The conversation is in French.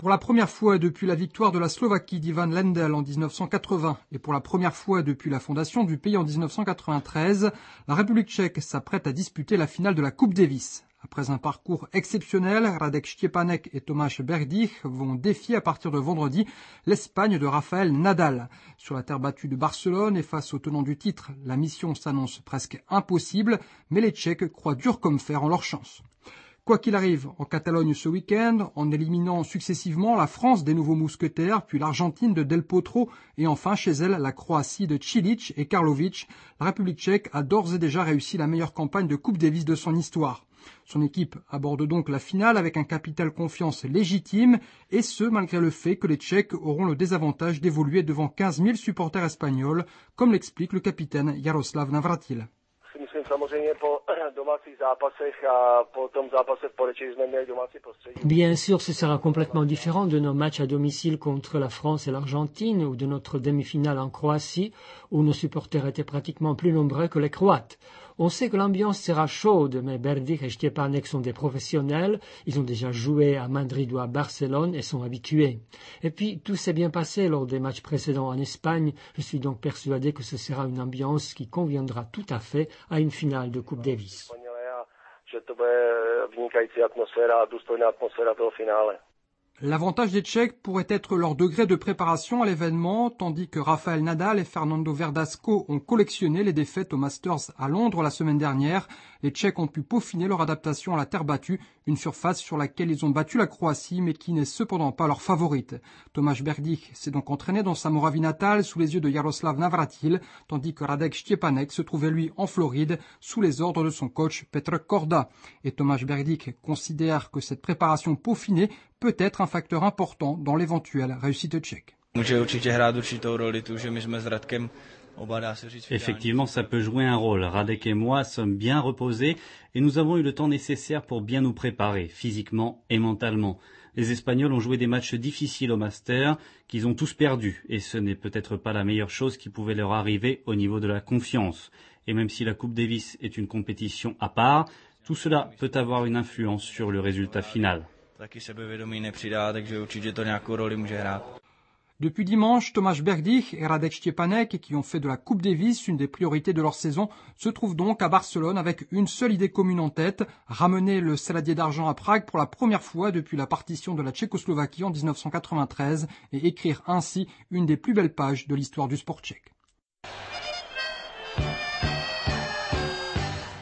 Pour la première fois depuis la victoire de la Slovaquie d'Ivan Lendl en 1980 et pour la première fois depuis la fondation du pays en 1993, la République tchèque s'apprête à disputer la finale de la Coupe Davis. Après un parcours exceptionnel, Radek Štěpánek et Tomáš Berdych vont défier à partir de vendredi l'Espagne de Rafael Nadal. Sur la terre battue de Barcelone et face au tenant du titre, la mission s'annonce presque impossible, mais les Tchèques croient dur comme fer en leur chance. Quoi qu'il arrive, en Catalogne ce week-end, en éliminant successivement la France des nouveaux mousquetaires, puis l'Argentine de Del Potro et enfin chez elle la Croatie de Cilic et Karlovic, la République tchèque a d'ores et déjà réussi la meilleure campagne de Coupe Davis de son histoire. Son équipe aborde donc la finale avec un capital confiance légitime, et ce malgré le fait que les Tchèques auront le désavantage d'évoluer devant 15 000 supporters espagnols, comme l'explique le capitaine Jaroslav Navratil. Bien sûr, ce sera complètement différent de nos matchs à domicile contre la France et l'Argentine ou de notre demi-finale en Croatie où nos supporters étaient pratiquement plus nombreux que les Croates. On sait que l'ambiance sera chaude, mais Berdych et Štěpánek sont des professionnels. Ils ont déjà joué à Madrid ou à Barcelone et sont habitués. Et puis, tout s'est bien passé lors des matchs précédents en Espagne. Je suis donc persuadé que ce sera une ambiance qui conviendra tout à fait à une finale de Coupe Davis. L'avantage des Tchèques pourrait être leur degré de préparation à l'événement, tandis que Rafael Nadal et Fernando Verdasco ont collectionné les défaites au Masters à Londres la semaine dernière. Les Tchèques ont pu peaufiner leur adaptation à la terre battue, une surface sur laquelle ils ont battu la Croatie, mais qui n'est cependant pas leur favorite. Tomáš Berdych s'est donc entraîné dans sa Moravie natale sous les yeux de Jaroslav Navratil, tandis que Radek Štěpánek se trouvait lui en Floride sous les ordres de son coach Petr Korda. Et Tomáš Berdych considère que cette préparation peaufinée peut être un facteur important dans l'éventuelle réussite tchèque. Effectivement, ça peut jouer un rôle. Radek et moi sommes bien reposés et nous avons eu le temps nécessaire pour bien nous préparer, physiquement et mentalement. Les Espagnols ont joué des matchs difficiles au Master qu'ils ont tous perdus et ce n'est peut-être pas la meilleure chose qui pouvait leur arriver au niveau de la confiance. Et même si la Coupe Davis est une compétition à part, tout cela peut avoir une influence sur le résultat final. Depuis dimanche, Tomáš Berdych et Radek Štěpánek, qui ont fait de la Coupe Davis une des priorités de leur saison, se trouvent donc à Barcelone avec une seule idée commune en tête, ramener le saladier d'argent à Prague pour la première fois depuis la partition de la Tchécoslovaquie en 1993 et écrire ainsi une des plus belles pages de l'histoire du sport tchèque.